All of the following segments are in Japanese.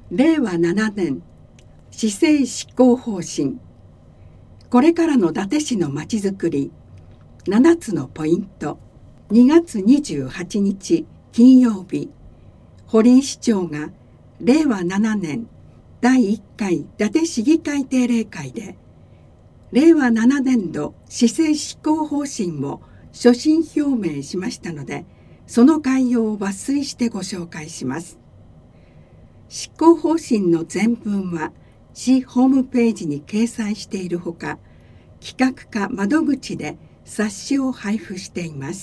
令和7年市政施行方針。これからの伊達市のまちづくり7つのポイント。2月28日金曜日、堀井市長が令和7年第1回伊達市議会定例会で令和7年度市政施行方針を所信表明しましたので、その概要を抜粋してご紹介します。執行方針の全文は市ホームページに掲載しているほか、企画課窓口で冊子を配布しています。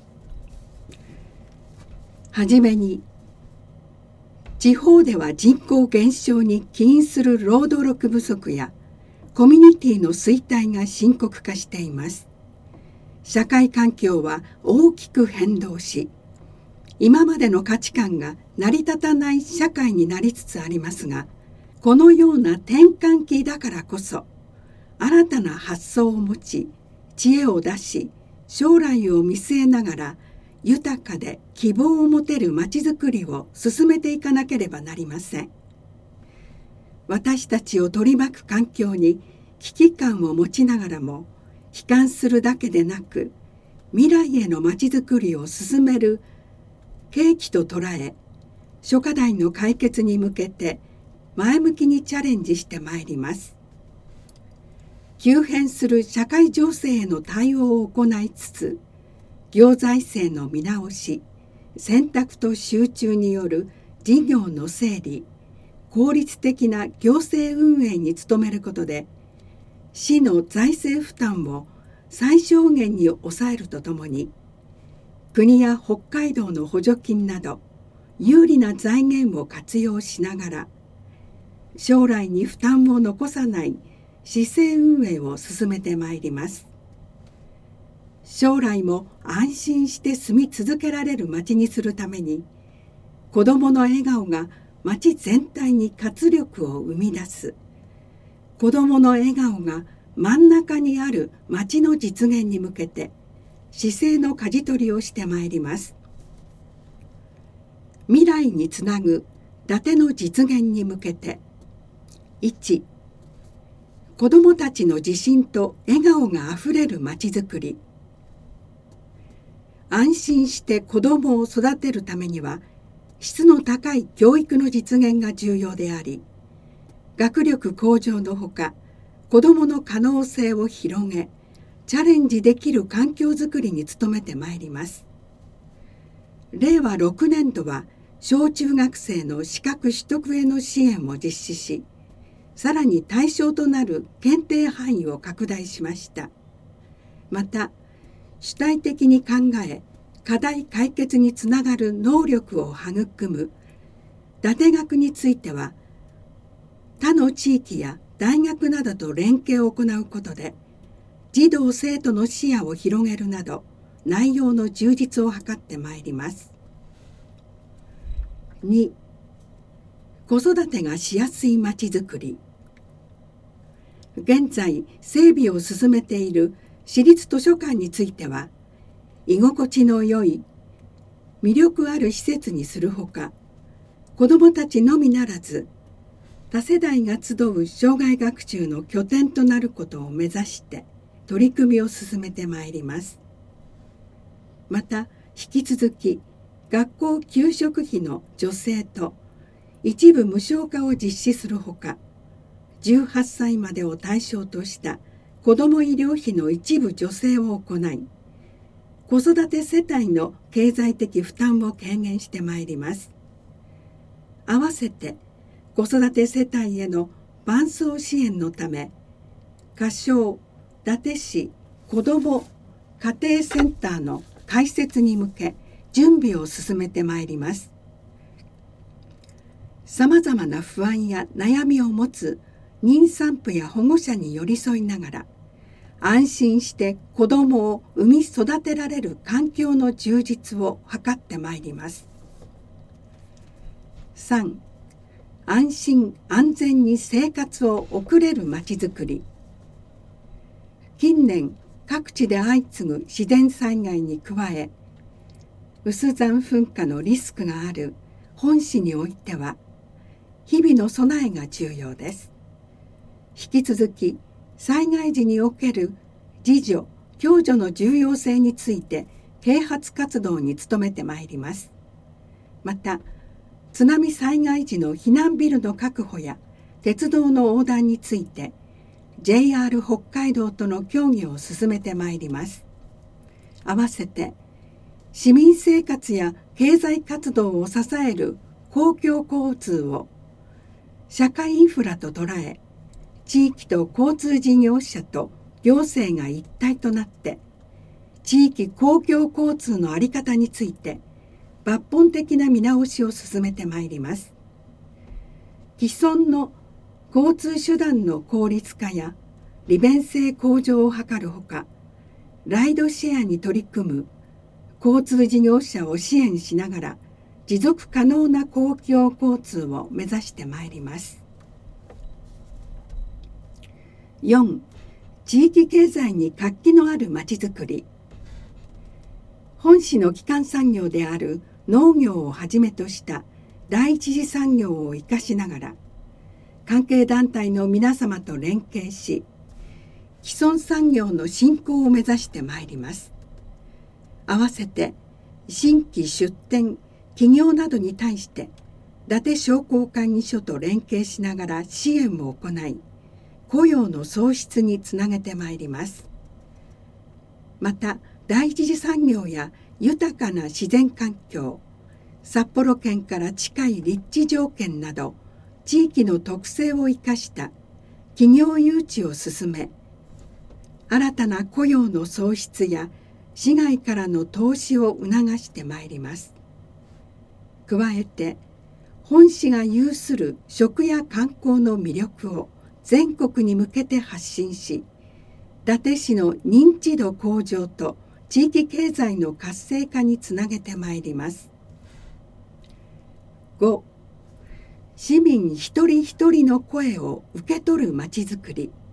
はじめに、地方では人口減少に起因する労働力不足やコミュニティの衰退が深刻化しています。社会環境は大きく変動し、今までの価値観が成り立たない社会になりつつありますが、このような転換期だからこそ、新たな発想を持ち、知恵を出し、将来を見据えながら、豊かで希望を持てるまちづくりを進めていかなければなりません。私たちを取り巻く環境に危機感を持ちながらも、悲観するだけでなく、未来へのまちづくりを進める契機と捉え、諸課題の解決に向けて前向きにチャレンジしてまいります。急変する社会情勢への対応を行いつつ、行財政の見直し、選択と集中による事業の整理、効率的な行政運営に努めることで、市の財政負担を最小限に抑えるとともに、国や北海道の補助金など有利な財源を活用しながら、将来に負担を残さない市政運営を進めてまいります。将来も安心して住み続けられる町にするために、子どもの笑顔が町全体に活力を生み出す、子どもの笑顔が真ん中にある町の実現に向けて、市政の舵取りをしてまいります。未来につなぐ伊達の実現に向けて、1、子どもたちの自信と笑顔があふれるまちづくり。安心して子どもを育てるためには、質の高い教育の実現が重要であり、学力向上のほか、子どもの可能性を広げ、チャレンジできる環境づくりに努めてまいります。令和6年度は小中学生の資格取得への支援を実施し、さらに対象となる検定範囲を拡大しました。また、主体的に考え、課題解決につながる能力を育む伊達学については、他の地域や大学などと連携を行うことで、児童生徒の視野を広げるなど、内容の充実を図ってまいります。2、子育てがしやすいまちづくり。現在、整備を進めている市立図書館については、居心地の良い、魅力ある施設にするほか、子どもたちのみならず、多世代が集う生涯学習の拠点となることを目指して取り組みを進めてまいります。また、引き続き学校給食費の助成と一部無償化を実施するほか、18歳までを対象とした子ども医療費の一部助成を行い、子育て世帯の経済的負担を軽減してまいります。合わせて子育て世帯への伴走支援のため、仮称伊達市子ども家庭センターの開設に向け準備を進めてまいります。さまざまな不安や悩みを持つ妊産婦や保護者に寄り添いながら、安心して子どもを産み育てられる環境の充実を図ってまいります。3、安心安全に生活を送れるまちづくり。近年、各地で相次ぐ自然災害に加え、有珠山噴火のリスクがある本市においては、 日々の備えが重要です。引き続き災害時における自助・共助の重要性について啓発活動に努めてまいります。また津波災害時の避難ビルの確保や鉄道の横断について JR 北海道との協議を進めてまいります。合わせて市民生活や経済活動を支える公共交通を社会インフラと捉え、地域と交通事業者と行政が一体となって地域公共交通の在り方について抜本的な見直しを進めてまいります。既存の交通手段の効率化や利便性向上を図るほか、ライドシェアに取り組む交通事業者を支援しながら持続可能な公共交通を目指してまいります。4. 地域経済に活気のあるまちづくり。本市の基幹産業である農業をはじめとした第一次産業を生かしながら、関係団体の皆様と連携し、既存産業の振興を目指してまいります。合わせて新規出店企業などに対して伊達商工会議所と連携しながら支援を行い、雇用の創出につなげてまいります。また第一次産業や豊かな自然環境、札幌県から近い立地条件など地域の特性を生かした企業誘致を進め、新たな雇用の創出や市外からの投資を促してまいります。加えて本市が有する食や観光の魅力を全国に向けて発信し、伊達市の認知度向上と地域経済の活性化につなげてまいります。5. 市民一人一人の声を受け取るまちづくり。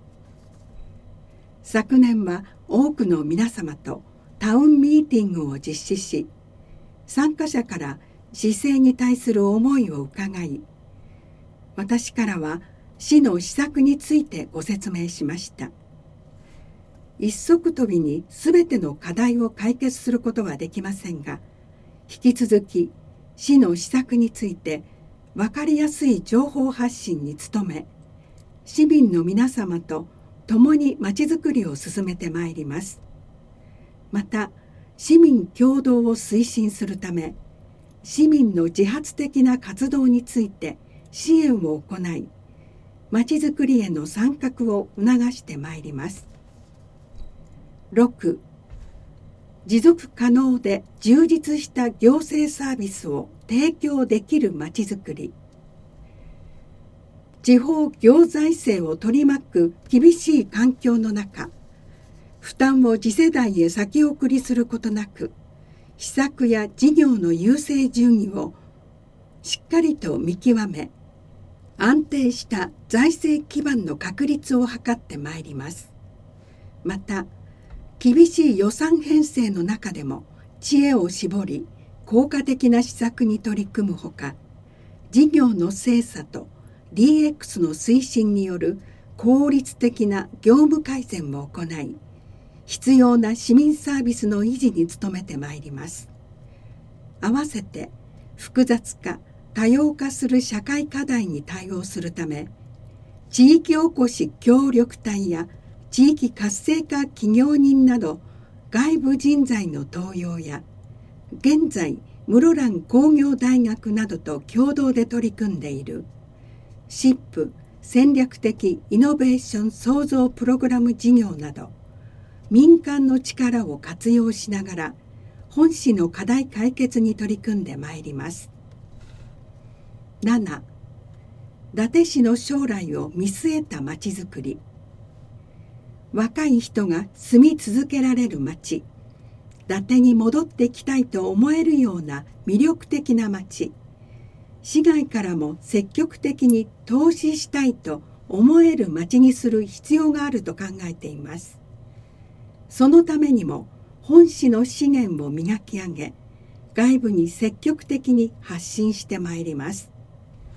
昨年は多くの皆様とタウンミーティングを実施し、参加者から市政に対する思いを伺い、私からは市の施策についてご説明しました。一足飛びにすべての課題を解決することはできませんが、引き続き市の施策について分かりやすい情報発信に努め、市民の皆様と共にまちづくりを進めてまいります。また、市民協働を推進するため、市民の自発的な活動について支援を行い、まちづくりへの参画を促してまいります。6. 持続可能で充実した行政サービスを提供できるまちづくり。地方行財政を取り巻く厳しい環境の中、負担を次世代へ先送りすることなく、施策や事業の優先順位をしっかりと見極め、安定した財政基盤の確立を図ってまいります。また、厳しい予算編成の中でも知恵を絞り、効果的な施策に取り組むほか、事業の精査とDX の推進による効率的な業務改善を行い、必要な市民サービスの維持に努めてまいります。合わせて複雑化・多様化する社会課題に対応するため、地域おこし協力隊や地域活性化企業人など外部人材の登用や、現在室蘭工業大学などと共同で取り組んでいるSIP戦略的イノベーション創造プログラム事業など、民間の力を活用しながら本市の課題解決に取り組んでまいります。7. 伊達市の将来を見据えたまちづくり。若い人が住み続けられる町、伊達に戻ってきたいと思えるような魅力的な町、市外からも積極的に投資したいと思える町にする必要があると考えています。そのためにも本市の資源を磨き上げ、外部に積極的に発信してまいります。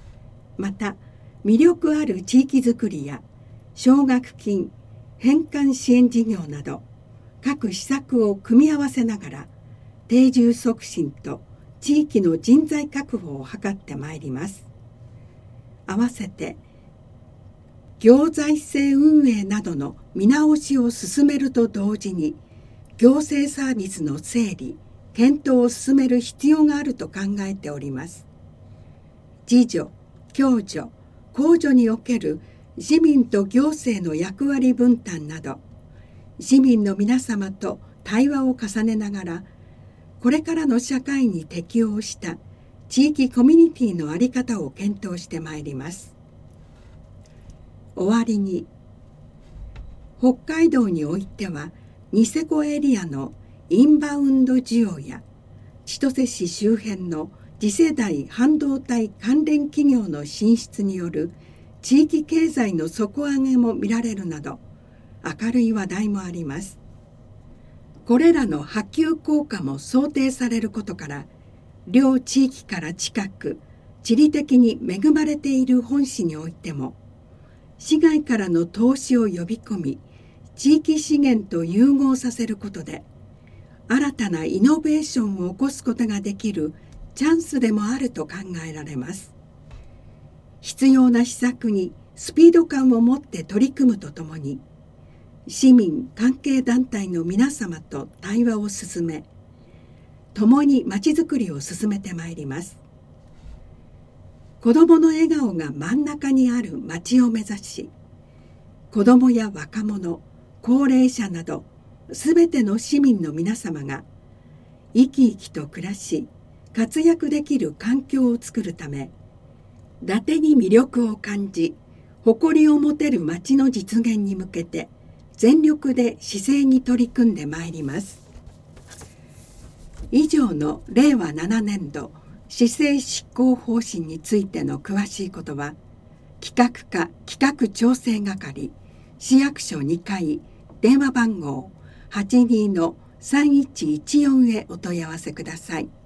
また魅力ある地域づくりや奨学金、返還支援事業など各施策を組み合わせながら定住促進と地域の人材確保を図ってまいります。合わせて行財政運営などの見直しを進めると同時に行政サービスの整理・検討を進める必要があると考えております。自助、共助、公助における市民と行政の役割分担など、市民の皆様と対話を重ねながら、これからの社会に適応した地域コミュニティの在り方を検討してまいります。終わりに、北海道においてはニセコエリアのインバウンド需要や千歳市周辺の次世代半導体関連企業の進出による地域経済の底上げも見られるなど明るい話題もあります。これらの波及効果も想定されることから、両地域から近く地理的に恵まれている本市においても市外からの投資を呼び込み、地域資源と融合させることで新たなイノベーションを起こすことができるチャンスでもあると考えられます。必要な施策にスピード感を持って取り組むとともに、市民関係団体の皆様と対話を進め、共にまちづくりを進めてまいります。子どもの笑顔が真ん中にある町を目指し、子どもや若者、高齢者などすべての市民の皆様が生き生きと暮らし活躍できる環境を作るため、伊達に魅力を感じ誇りを持てる町の実現に向けて全力で市政に取り組んでまいります。以上の令和7年度市政執行方針についての詳しいことは、企画課企画調整係市役所2階電話番号 82-3114 へお問い合わせください。